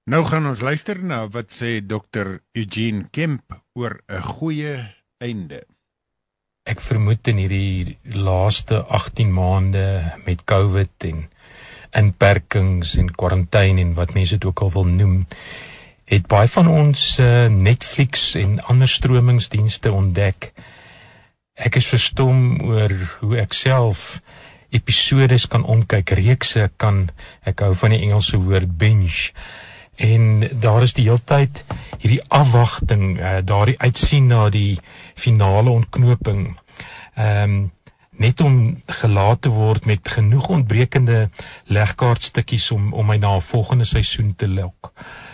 Nou gaan ons luister na wat sê Dr. Eugene Kemp oor 'n goeie einde. Ek vermoed in hierdie laaste 18 maande met COVID en inperkings en kwarantyne en wat mense dit ook al wil noem, het baie van ons Netflix en ander stromingsdienste ontdek. Ek is verstom oor hoe ek self episodes kan omkyk, reekse kan, ek hou van die Engelse woord binge, en daar is die hele tyd hierdie afwagting, daardie uitsien na die finale ontknoping, net om gelaat te word met genoeg ontbrekende legkaartstukkies om my na 'n volgende seisoen te lok.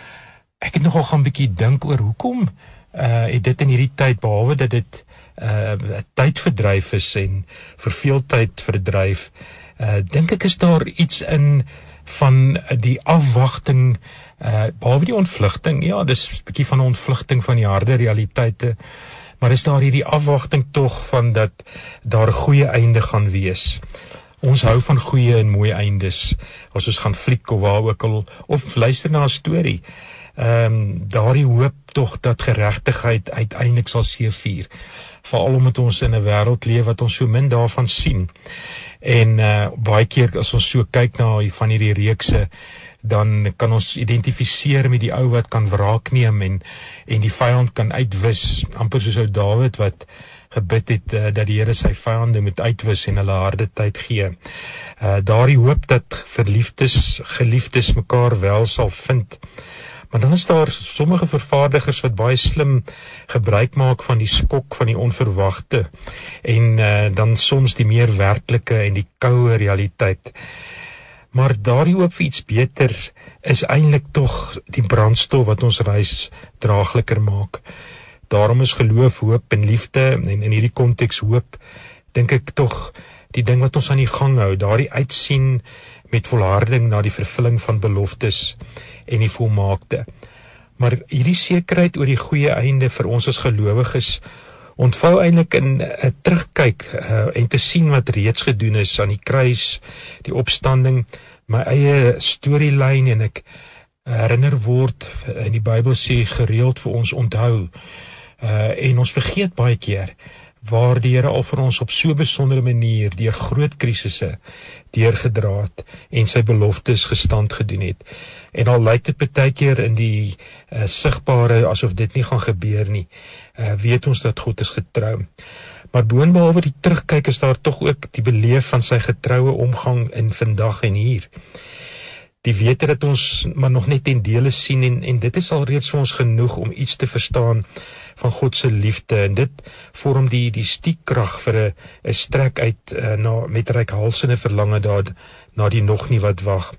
Ek het nogal gaan bietjie dink oor hoekom het dit in hierdie tyd, behalwe dat dit tydverdryf is en verveeltyd verdryf, dink ek is daar iets in van die afwagting, behalwe die ontvlugting, ja, dis 'n bietjie van 'n ontvlugting van die harde realiteite, maar is daar hierdie afwagting tog van dat daar 'n goeie einde gaan wees. Ons hou van goeie en mooi eindes, as ons gaan fliek of waar ook al, of luister na 'n storie. Daardie hoop tog dat geregtigheid uiteindelik sal seëvier, veral omdat ons in 'n wêreld leef wat ons so min daarvan sien. En baie keer as ons so kyk na van hierdie reekse, dan kan ons identifiseer met die ou wat kan wraak neem en die vyand kan uitwis, amper soos ou Dawid wat gebid het dat die Here sy vyande moet uitwis en hulle harde tyd gee. Daardie hoop dat geliefdes mekaar wel sal vind. Maar dan is daar sommige vervaardigers wat baie slim gebruik maak van die skok van die onverwagte en dan soms die meer werklike en die koue realiteit. Maar daardie hoop vir iets beter is eintlik tog die brandstof wat ons reis draagliker maak. Daarom is geloof, hoop en liefde, en in hierdie konteks hoop, dink ek tog die ding wat ons aan die gang hou, daardie uitsien met volharding na die vervulling van beloftes en die volmaakte. Maar hierdie sekerheid oor die goeie einde vir ons as gelowiges ontvou eintlik in 'n terugkyk en te sien wat reeds gedoen is aan die kruis, die opstanding, my eie storielyn, en ek herinner word, in die Bybel sê gereeld vir ons onthou, en ons vergeet baie keer waar die Here al vir ons op so 'n besondere manier deur groot krisisse deurgedra het en sy beloftes gestand gedoen het. En al lyk dit baie keer in die sigbare asof dit nie gaan gebeur nie, weet ons dat God is getrou. Maar boonbehalwe die terugkyk is daar tog ook die beleef van sy getroue omgang in vandag en hier. Die wete dat ons maar nog net ten dele sien en dit is al reeds vir ons genoeg om iets te verstaan van God se liefde, en dit vorm die stiekkrag vir 'n strek uit met reikhalsende verlange na die nog nie wat wag.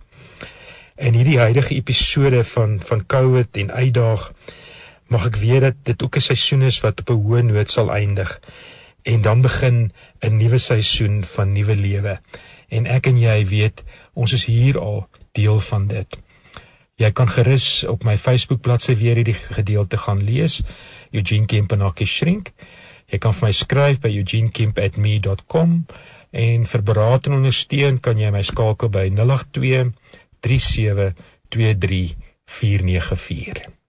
En hierdie huidige episode van COVID en uitdaag, mag ek weet dat dit ook 'n seisoen is wat op 'n hoë noot sal eindig, en dan begin 'n nuwe seisoen van nuwe lewe. En ek en jy weet, ons is hier al deel van dit. Jy kan gerus op my Facebook bladsy weer hierdie gedeelte gaan lees, Eugene Kemp en Akkie Shrink. Jy kan vir my skryf by eugenekemp@me.com, en vir beraad en ondersteun kan jy my skakel by 082 37 23 494.